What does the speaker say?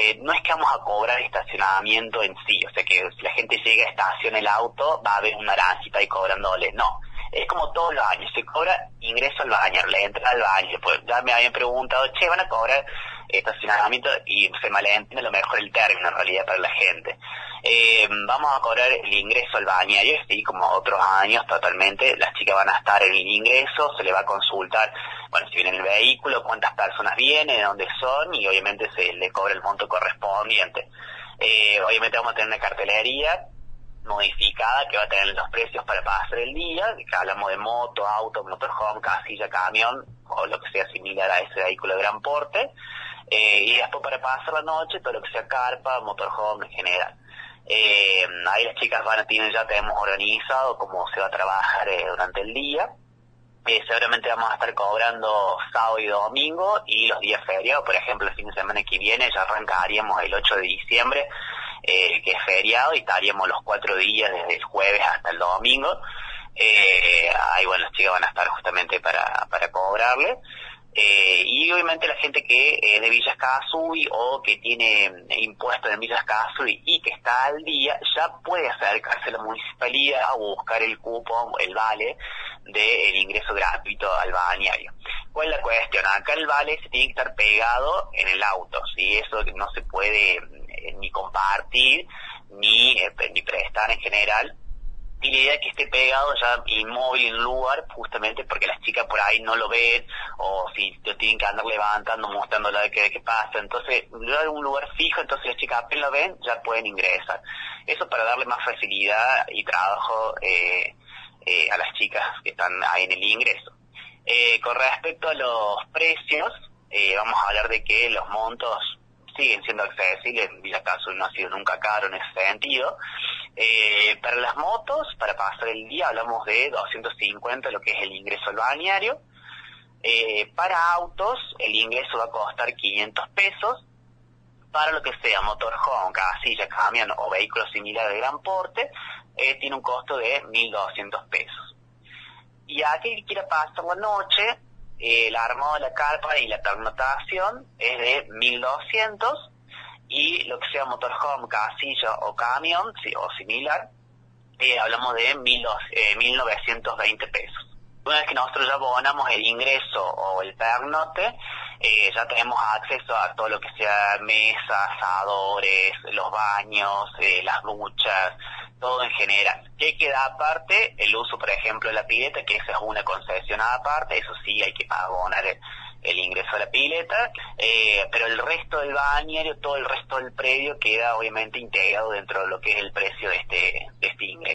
no es que vamos a cobrar estacionamiento en sí, o sea que si la gente llega, estaciona el auto, va a haber una naranjita ahí cobrándole, no. Es como todos los años, se cobra ingreso al baño, la entrada al baño. Pues ya me habían preguntado, che, ¿van a cobrar estacionamiento? Y se malentiende lo mejor el término en realidad para la gente. Vamos a cobrar el ingreso al bañario, sí, como otros años totalmente. Las chicas van a estar en el ingreso, se le va a consultar, bueno, si viene el vehículo, cuántas personas vienen, de dónde son, y obviamente se le cobra el monto correspondiente. Obviamente vamos a tener una cartelería modificada que va a tener los precios para pasar el día, que hablamos de moto, auto, motorhome, casilla, camión o lo que sea similar a ese vehículo de gran porte, y después para pasar la noche todo lo que sea carpa, motorhome en general. Ahí las chicas ya tenemos organizado cómo se va a trabajar durante el día. Seguramente vamos a estar cobrando sábado y domingo, y los días feriados, por ejemplo el fin de semana que viene ya arrancaríamos el 8 de diciembre, que es feriado, y estaríamos los 4 días desde el jueves hasta el domingo. Ahí bueno, las chicas van a estar justamente para cobrarle. Y obviamente la gente que es de Villa Escazú o que tiene impuestos en Villa Escazú y que está al día, ya puede acercarse a la municipalidad a buscar el cupo, el vale del ingreso gratuito al balneario. ¿Cuál es la cuestión? Acá el vale se tiene que estar pegado en el auto, ¿sí? Eso no se puede ni compartir ni prestar en general. Y la idea es que esté pegado ya inmóvil en un lugar, justamente porque las chicas por ahí no lo ven, o si lo tienen que andar levantando, mostrando de qué pasa. Entonces, no hay un lugar fijo, entonces las chicas apenas lo ven, ya pueden ingresar. Eso para darle más facilidad y trabajo a las chicas que están ahí en el ingreso. Con respecto a los precios, vamos a hablar de que los montos siguen siendo accesibles. En Villa Escazú no ha sido nunca caro en ese sentido. Para las motos, para pasar el día, hablamos de 250, lo que es el ingreso al balneario. Para autos, el ingreso va a costar 500 pesos. Para lo que sea motorhome, casilla, camión o vehículo similar de gran porte, tiene un costo de 1.200 pesos. Y aquel que quiera pasar la noche, el armado de la carpa y la pernotación es de 1.200, y lo que sea motorhome, casilla o camión, sí, o similar, hablamos de 1.920 pesos. Una vez que nosotros ya abonamos el ingreso o el pernote, ya tenemos acceso a todo lo que sea mesas, asadores, los baños, las duchas, todo en general. ¿Qué queda aparte? El uso, por ejemplo, de la pileta, que esa es una concesión aparte, eso sí hay que abonar el ingreso a la pileta, pero el resto del balneario, todo el resto del predio queda obviamente integrado dentro de lo que es el precio de